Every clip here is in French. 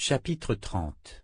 Chapitre 30.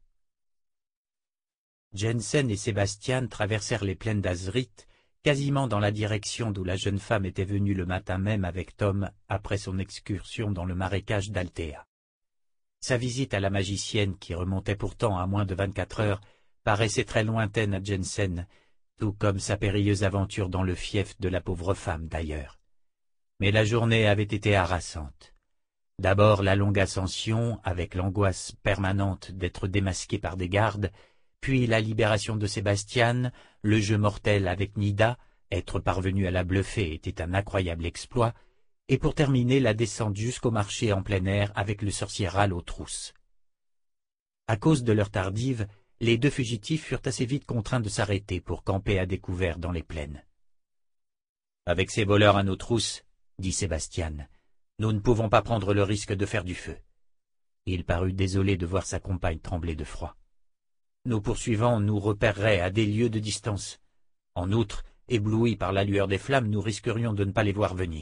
Jensen et Sébastien traversèrent les plaines d'Azrith, quasiment dans la direction d'où la jeune femme était venue le matin même avec Tom après son excursion dans le marécage d'Altea. Sa visite à la magicienne, qui remontait pourtant à moins de 24 heures, paraissait très lointaine à Jensen, tout comme sa périlleuse aventure dans le fief de la pauvre femme d'ailleurs. Mais la journée avait été harassante. D'abord la longue ascension, avec l'angoisse permanente d'être démasqué par des gardes, puis la libération de Sébastien, le jeu mortel avec Nida, être parvenu à la bluffer était un incroyable exploit, et pour terminer la descente jusqu'au marché en plein air avec le sorcier Ral aux trousses. À cause de l'heure tardive, les deux fugitifs furent assez vite contraints de s'arrêter pour camper à découvert dans les plaines. « Avec ces voleurs à nos trousses, » dit Sébastien, « nous ne pouvons pas prendre le risque de faire du feu. » Il parut désolé de voir sa compagne trembler de froid. « Nos poursuivants nous repéreraient à des lieues de distance. En outre, éblouis par la lueur des flammes, nous risquerions de ne pas les voir venir. »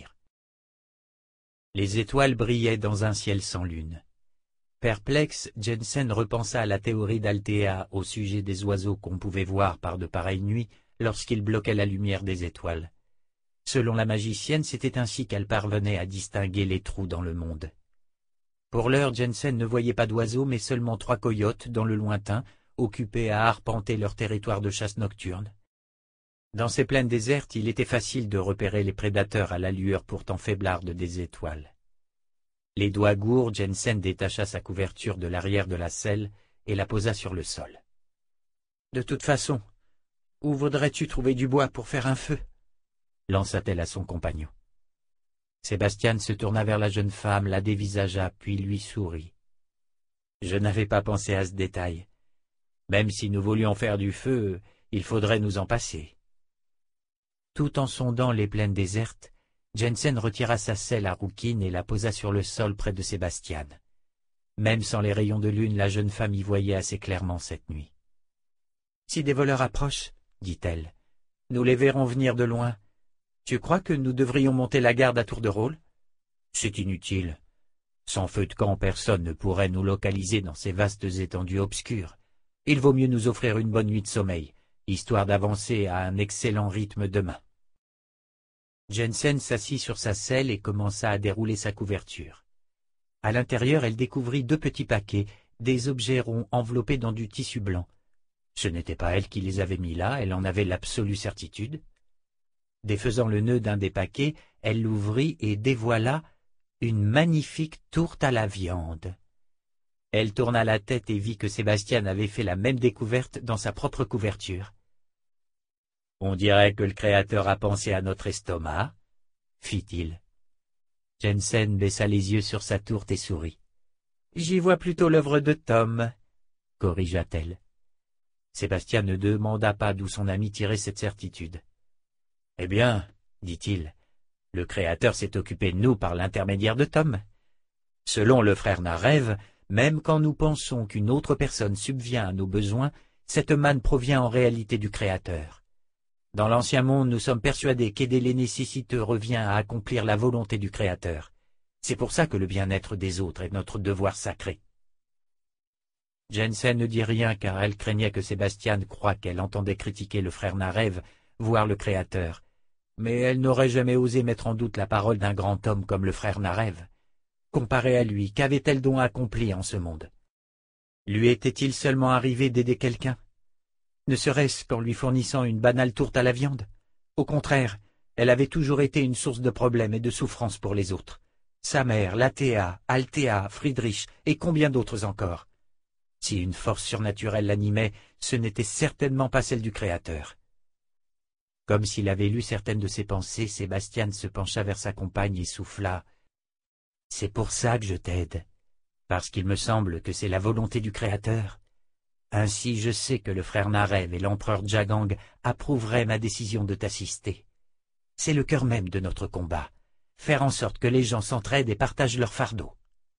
Les étoiles brillaient dans un ciel sans lune. Perplexe, Jensen repensa à la théorie d'Altea au sujet des oiseaux qu'on pouvait voir par de pareilles nuits lorsqu'ils bloquaient la lumière des étoiles. Selon la magicienne, c'était ainsi qu'elle parvenait à distinguer les trous dans le monde. Pour l'heure, Jensen ne voyait pas d'oiseaux, mais seulement 3 coyotes dans le lointain, occupés à arpenter leur territoire de chasse nocturne. Dans ces plaines désertes, il était facile de repérer les prédateurs à la lueur pourtant faiblarde des étoiles. Les doigts gourds, Jensen détacha sa couverture de l'arrière de la selle et la posa sur le sol. « De toute façon, où voudrais-tu trouver du bois pour faire un feu ?» lança-t-elle à son compagnon. Sébastien se tourna vers la jeune femme, la dévisagea, puis lui sourit. « Je n'avais pas pensé à ce détail. Même si nous voulions faire du feu, il faudrait nous en passer. » Tout en sondant les plaines désertes, Jensen retira sa selle à rouquine et la posa sur le sol près de Sébastien. Même sans les rayons de lune, la jeune femme y voyait assez clairement cette nuit. « Si des voleurs approchent, dit-elle, nous les verrons venir de loin. Tu crois que nous devrions monter la garde à tour de rôle? C'est inutile. Sans feu de camp, personne ne pourrait nous localiser dans ces vastes étendues obscures. Il vaut mieux nous offrir une bonne nuit de sommeil, histoire d'avancer à un excellent rythme demain. » Jensen s'assit sur sa selle et commença à dérouler sa couverture. À l'intérieur, elle découvrit 2 petits paquets, des objets ronds enveloppés dans du tissu blanc. Ce n'était pas elle qui les avait mis là, elle en avait l'absolue certitude. Défaisant le nœud d'un des paquets, elle l'ouvrit et dévoila une magnifique tourte à la viande. Elle tourna la tête et vit que Sébastien avait fait la même découverte dans sa propre couverture. « On dirait que le Créateur a pensé à notre estomac, » fit-il. Jensen baissa les yeux sur sa tourte et sourit. « J'y vois plutôt l'œuvre de Tom, » corrigea-t-elle. Sébastien ne demanda pas d'où son ami tirait cette certitude. « Eh bien, dit-il, le Créateur s'est occupé de nous par l'intermédiaire de Tom. Selon le frère Narev, même quand nous pensons qu'une autre personne subvient à nos besoins, cette manne provient en réalité du Créateur. Dans l'ancien monde, nous sommes persuadés qu'aider les nécessiteux revient à accomplir la volonté du Créateur. C'est pour ça que le bien-être des autres est notre devoir sacré. » Jensen ne dit rien car elle craignait que Sébastien croie qu'elle entendait critiquer le frère Narev, voire le Créateur. Mais elle n'aurait jamais osé mettre en doute la parole d'un grand homme comme le frère Narev. Comparé à lui, qu'avait-elle donc accompli en ce monde? Lui était-il seulement arrivé d'aider quelqu'un? Ne serait-ce qu'en lui fournissant une banale tourte à la viande? Au contraire, elle avait toujours été une source de problèmes et de souffrances pour les autres. Sa mère, Latea, Altea, Friedrich et combien d'autres encore. Si une force surnaturelle l'animait, ce n'était certainement pas celle du Créateur. Comme s'il avait lu certaines de ses pensées, Sébastien se pencha vers sa compagne et souffla. « C'est pour ça que je t'aide, parce qu'il me semble que c'est la volonté du Créateur. Ainsi je sais que le frère Narev et l'empereur Jagang approuveraient ma décision de t'assister. C'est le cœur même de notre combat, faire en sorte que les gens s'entraident et partagent leur fardeau. »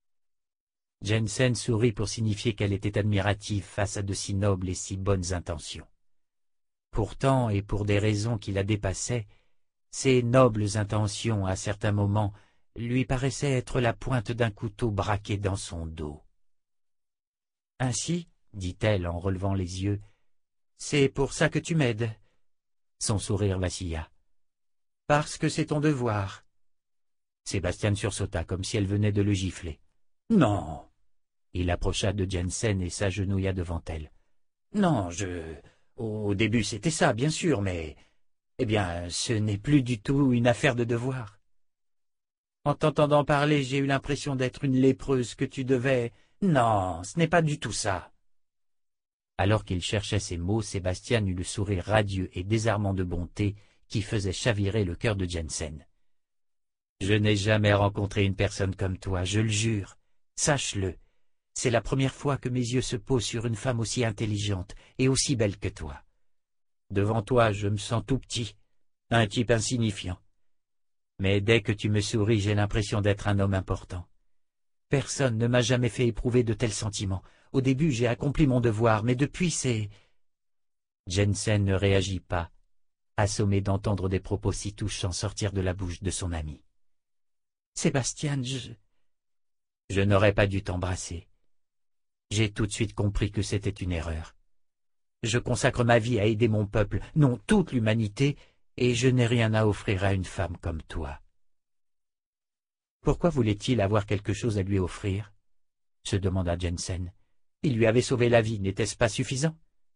Jensen sourit pour signifier qu'elle était admirative face à de si nobles et si bonnes intentions. Pourtant, et pour des raisons qui la dépassaient, ces nobles intentions, à certains moments, lui paraissaient être la pointe d'un couteau braqué dans son dos. Ainsi, dit-elle en relevant les yeux, c'est pour ça que tu m'aides. Son sourire vacilla. Parce que c'est ton devoir. Sébastien sursauta comme si elle venait de le gifler. Non. Il approcha de Jensen et s'agenouilla devant elle. Non, au début c'était ça, bien sûr, mais... Eh bien, ce n'est plus du tout une affaire de devoir. En t'entendant parler, j'ai eu l'impression d'être une lépreuse que tu devais... Non, ce n'est pas du tout ça. Alors qu'il cherchait ces mots, Sébastien eut le sourire radieux et désarmant de bonté qui faisait chavirer le cœur de Jensen. Je n'ai jamais rencontré une personne comme toi, je le jure. Sache-le. C'est la première fois que mes yeux se posent sur une femme aussi intelligente et aussi belle que toi. Devant toi, je me sens tout petit, un type insignifiant. Mais dès que tu me souris, j'ai l'impression d'être un homme important. Personne ne m'a jamais fait éprouver de tels sentiments. Au début, j'ai accompli mon devoir, mais depuis, c'est... Jensen ne réagit pas, assommé d'entendre des propos si touchants sortir de la bouche de son ami. Sébastien, je n'aurais pas dû t'embrasser. J'ai tout de suite compris que c'était une erreur. Je consacre ma vie à aider mon peuple, non toute l'humanité, et je n'ai rien à offrir à une femme comme toi. Pourquoi voulait-il avoir quelque chose à lui offrir? Se demanda Jensen. Il lui avait sauvé la vie, n'était-ce pas suffisant?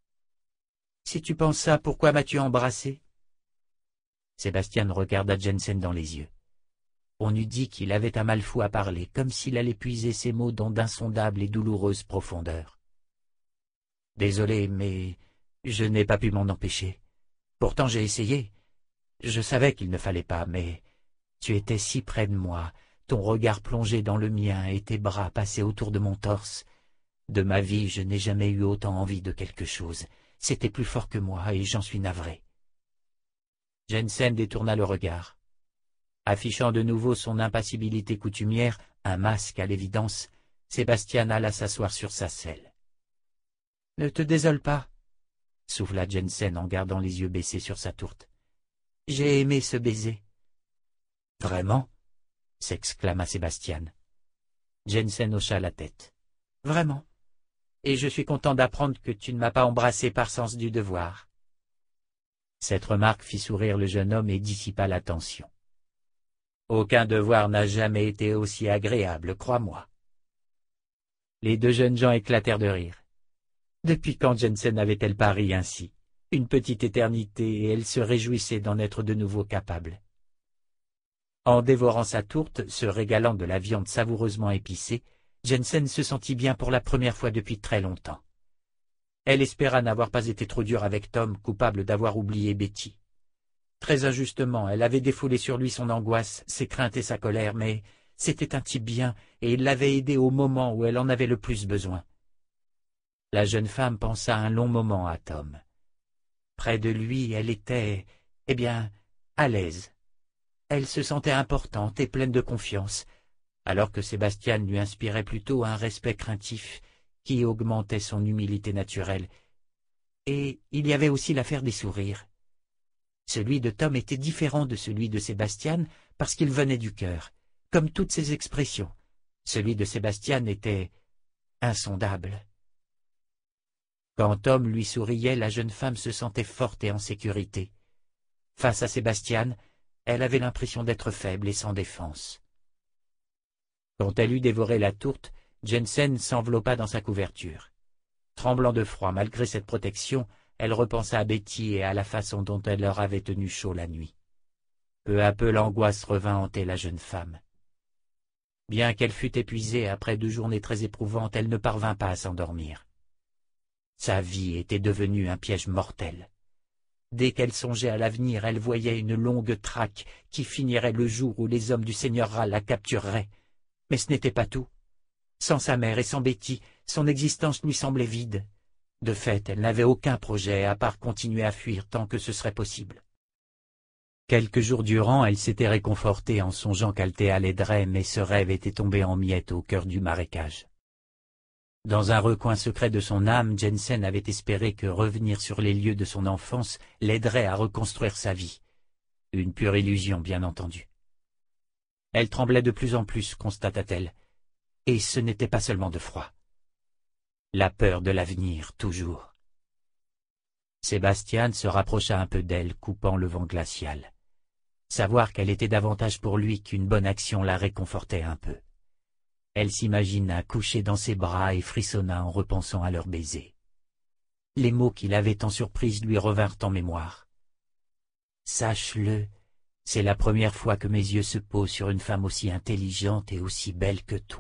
Si tu penses ça, pourquoi m'as-tu embrassé? Sébastien regarda Jensen dans les yeux. On eût dit qu'il avait un mal fou à parler, comme s'il allait puiser ses mots dans d'insondables et douloureuses profondeurs. Désolé, mais je n'ai pas pu m'en empêcher. Pourtant j'ai essayé. Je savais qu'il ne fallait pas, mais tu étais si près de moi, ton regard plongé dans le mien et tes bras passés autour de mon torse. De ma vie, je n'ai jamais eu autant envie de quelque chose. C'était plus fort que moi et j'en suis navré. Jensen détourna le regard. Affichant de nouveau son impassibilité coutumière, un masque à l'évidence, Sébastien alla s'asseoir sur sa selle. « Ne te désole pas, » souffla Jensen en gardant les yeux baissés sur sa tourte. « J'ai aimé ce baiser. »« Vraiment ?» s'exclama Sébastien. Jensen hocha la tête. « Vraiment. Et je suis content d'apprendre que tu ne m'as pas embrassé par sens du devoir. » Cette remarque fit sourire le jeune homme et dissipa la tension. Aucun devoir n'a jamais été aussi agréable, crois-moi. Les deux jeunes gens éclatèrent de rire. Depuis quand Jensen avait-elle pas ri ainsi? Une petite éternité, et elle se réjouissait d'en être de nouveau capable. En dévorant sa tourte, se régalant de la viande savoureusement épicée, Jensen se sentit bien pour la première fois depuis très longtemps. Elle espéra n'avoir pas été trop dure avec Tom, coupable d'avoir oublié Betty. Très injustement, elle avait défoulé sur lui son angoisse, ses craintes et sa colère, mais c'était un type bien, et il l'avait aidée au moment où elle en avait le plus besoin. La jeune femme pensa un long moment à Tom. Près de lui, elle était, eh bien, à l'aise. Elle se sentait importante et pleine de confiance, alors que Sébastien lui inspirait plutôt un respect craintif qui augmentait son humilité naturelle. Et il y avait aussi l'affaire des sourires. Celui de Tom était différent de celui de Sébastien parce qu'il venait du cœur, comme toutes ses expressions. Celui de Sébastien était insondable. Quand Tom lui souriait, la jeune femme se sentait forte et en sécurité. Face à Sébastien, elle avait l'impression d'être faible et sans défense. Quand elle eut dévoré la tourte, Jensen s'enveloppa dans sa couverture. Tremblant de froid malgré cette protection, elle repensa à Betty et à la façon dont elle leur avait tenu chaud la nuit. Peu à peu l'angoisse revint hanter la jeune femme. Bien qu'elle fût épuisée après 2 journées très éprouvantes, elle ne parvint pas à s'endormir. Sa vie était devenue un piège mortel. Dès qu'elle songeait à l'avenir, elle voyait une longue traque qui finirait le jour où les hommes du Seigneur Ra la captureraient. Mais ce n'était pas tout. Sans sa mère et sans Betty, son existence lui semblait vide. De fait, elle n'avait aucun projet à part continuer à fuir tant que ce serait possible. Quelques jours durant, elle s'était réconfortée en songeant qu'Althea l'aiderait, mais ce rêve était tombé en miettes au cœur du marécage. Dans un recoin secret de son âme, Jensen avait espéré que revenir sur les lieux de son enfance l'aiderait à reconstruire sa vie. Une pure illusion, bien entendu. Elle tremblait de plus en plus, constata-t-elle, et ce n'était pas seulement de froid. La peur de l'avenir, toujours. Sébastien se rapprocha un peu d'elle, coupant le vent glacial. Savoir qu'elle était davantage pour lui qu'une bonne action la réconfortait un peu. Elle s'imagina couchée dans ses bras et frissonna en repensant à leur baiser. Les mots qui l'avaient tant surprise lui revinrent en mémoire. « Sache-le, c'est la première fois que mes yeux se posent sur une femme aussi intelligente et aussi belle que toi. »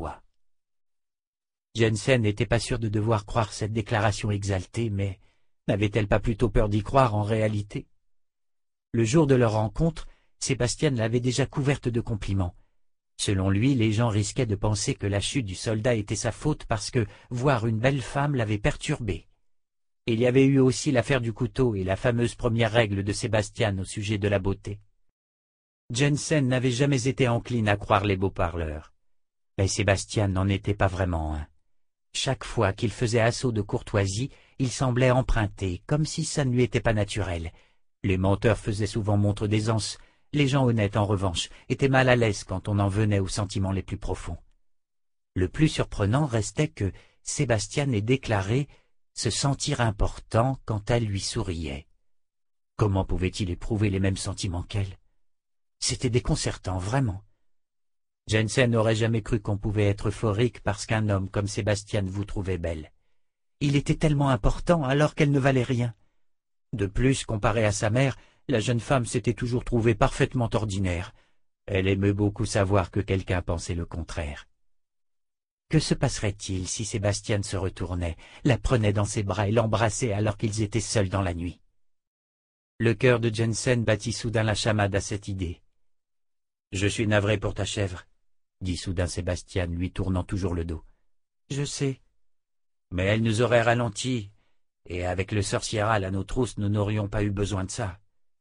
Jensen n'était pas sûr de devoir croire cette déclaration exaltée, mais n'avait-elle pas plutôt peur d'y croire en réalité? Le jour de leur rencontre, Sébastien l'avait déjà couverte de compliments. Selon lui, les gens risquaient de penser que la chute du soldat était sa faute parce que voir une belle femme l'avait perturbé. Il y avait eu aussi l'affaire du couteau et la fameuse première règle de Sébastien au sujet de la beauté. Jensen n'avait jamais été encline à croire les beaux parleurs. Mais Sébastien n'en était pas vraiment un. Chaque fois qu'il faisait assaut de courtoisie, il semblait emprunter, comme si ça ne lui était pas naturel. Les menteurs faisaient souvent montre d'aisance. Les gens honnêtes, en revanche, étaient mal à l'aise quand on en venait aux sentiments les plus profonds. Le plus surprenant restait que Sébastien ait déclaré se sentir important quand elle lui souriait. Comment pouvait-il éprouver les mêmes sentiments qu'elle? C'était déconcertant, vraiment. Jensen n'aurait jamais cru qu'on pouvait être euphorique parce qu'un homme comme Sébastien vous trouvait belle. Il était tellement important alors qu'elle ne valait rien. De plus, comparée à sa mère, la jeune femme s'était toujours trouvée parfaitement ordinaire. Elle aimait beaucoup savoir que quelqu'un pensait le contraire. Que se passerait-il si Sébastien se retournait, la prenait dans ses bras et l'embrassait alors qu'ils étaient seuls dans la nuit? Le cœur de Jensen battit soudain la chamade à cette idée. « Je suis navré pour ta chèvre, » dit soudain Sébastien, lui tournant toujours le dos. « Je sais. Mais elle nous aurait ralenti, et avec le sorcieral à nos trousses, nous n'aurions pas eu besoin de ça. »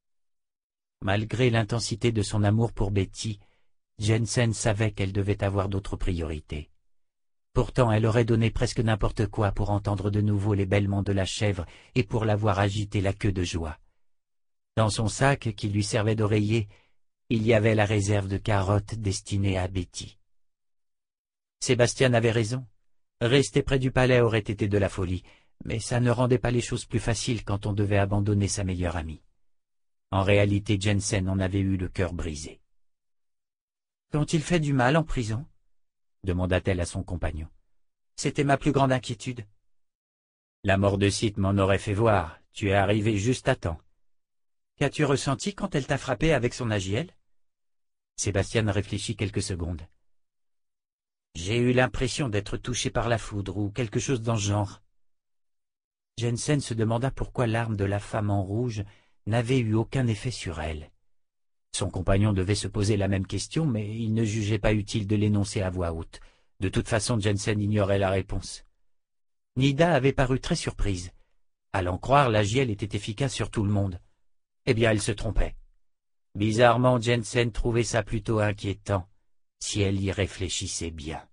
Malgré l'intensité de son amour pour Betty, Jensen savait qu'elle devait avoir d'autres priorités. Pourtant, elle aurait donné presque n'importe quoi pour entendre de nouveau les bêlements de la chèvre et pour la voir agiter la queue de joie. Dans son sac, qui lui servait d'oreiller, il y avait la réserve de carottes destinée à Betty. Sébastien avait raison. Rester près du palais aurait été de la folie, mais ça ne rendait pas les choses plus faciles quand on devait abandonner sa meilleure amie. En réalité, Jensen en avait eu le cœur brisé. « Quand il fait du mal en prison ?» demanda-t-elle à son compagnon. « C'était ma plus grande inquiétude. »« La mort de Sith m'en aurait fait voir, tu es arrivé juste à temps. »« Qu'as-tu ressenti quand elle t'a frappé avec son agiel ?» Sébastien réfléchit quelques secondes. « J'ai eu l'impression d'être touché par la foudre ou quelque chose dans ce genre. » Jensen se demanda pourquoi l'arme de la femme en rouge n'avait eu aucun effet sur elle. Son compagnon devait se poser la même question, mais il ne jugeait pas utile de l'énoncer à voix haute. De toute façon, Jensen ignorait la réponse. Nida avait paru très surprise. À l'en croire, l'agiel était efficace sur tout le monde. Eh bien, elle se trompait. Bizarrement, Jensen trouvait ça plutôt inquiétant, si elle y réfléchissait bien.